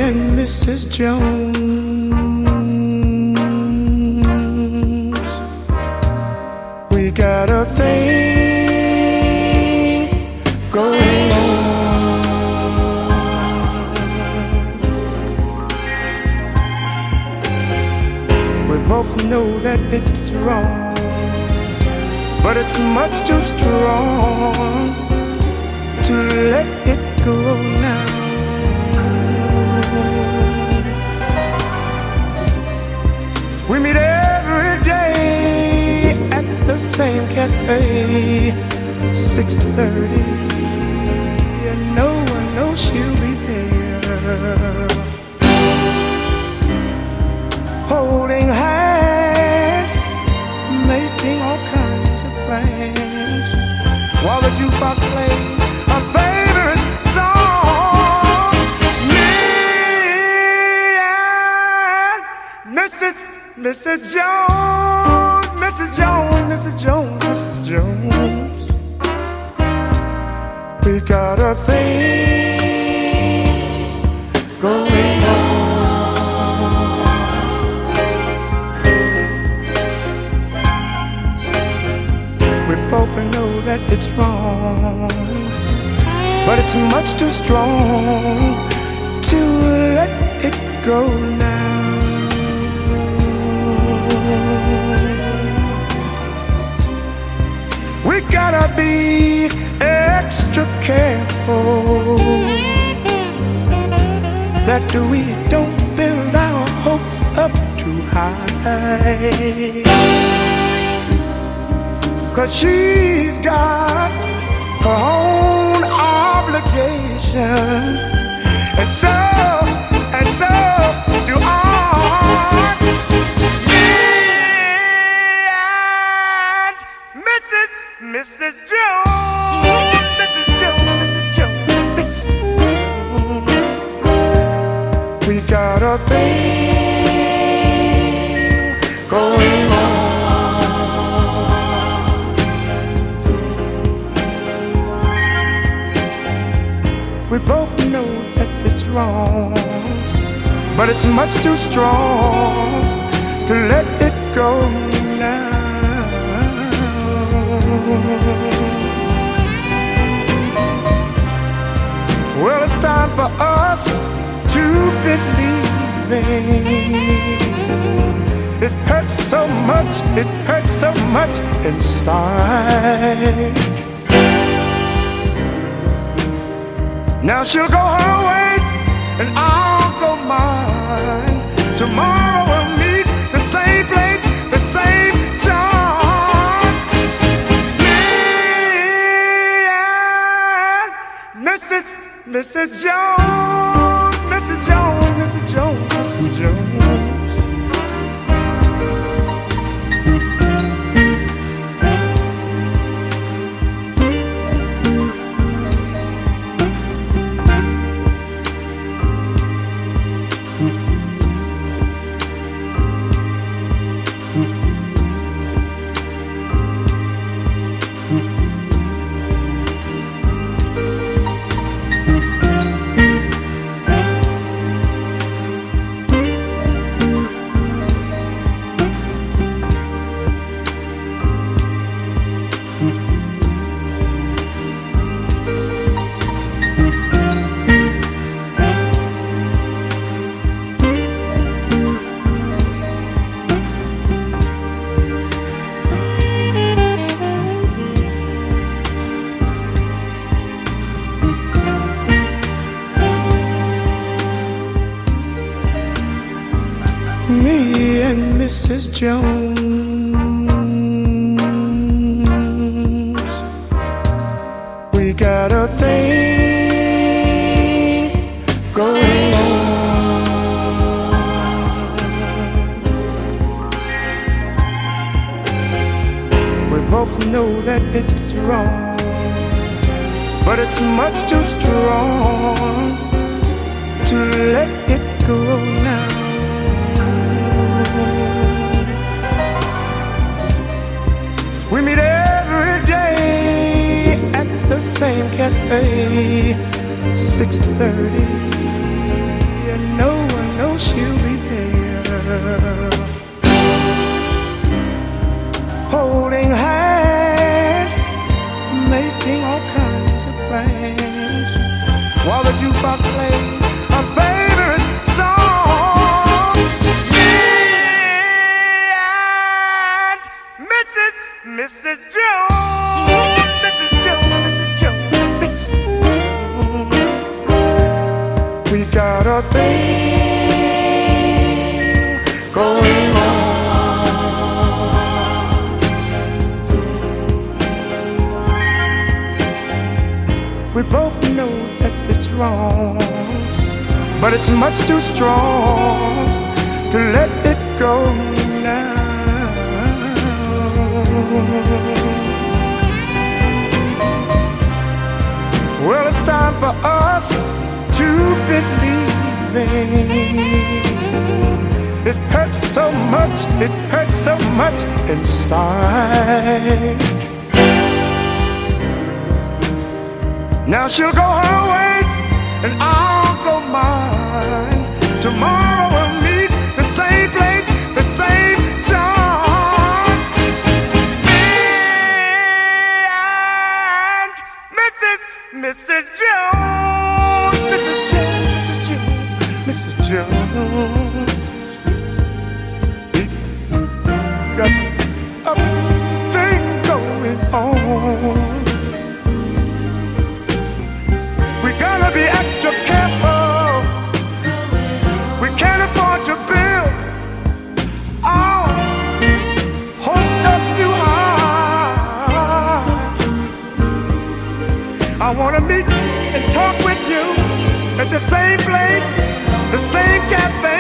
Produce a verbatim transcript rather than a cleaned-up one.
and Missus Jones, we got a thing going on. We both know that it's wrong, but it's much too strong to let it go now. We meet every day at the same cafe, six thirty, and no one knows she'll be there. Holding hands, making all kinds of plans, while the jukebox plays a favorite song. Me and Missus Missus Jones, Missus Jones, Missus Jones, Missus Jones, we got a thing going on. We both know that it's wrong, but it's much too strong to let it go now. We gotta be extra careful that we don't build our hopes up too high, 'cause she's got her own obligations, and so, and so do I. Missus Jones, Missus Jones, Missus Jones, Missus Jones, we got a thing going on. We both know that it's wrong, but it's much too strong to let it go now. Well, it's time for us to believe in. It hurts so much, it hurts so much inside. Now she'll go her way and I'll go mine. Tomorrow we'll meet the same place, the same time. Missus Missus Jones, Missus Jones, Missus Jones, Missus Jones. Me and Missus Jones, we got a thing going on. We both know that it's wrong, but it's much too strong to let it go now. We meet every day at the same cafe, six thirty, and no we got a thing going on. We both know that it's wrong, but it's much too strong to let it go now. Well, it's time for us to believe in. It hurts so much, it hurts so much inside. Now she'll go her way and I'll go mine. Tomorrow we'll meet the same place, the same time. Me and Missus Missus Jones, Missus Jones, Missus Jones, Missus Jones. Got a thing going on. We gotta be extra careful. We can't afford to build our hopes up too high. I wanna meet and talk with you at the same place, the same cafe.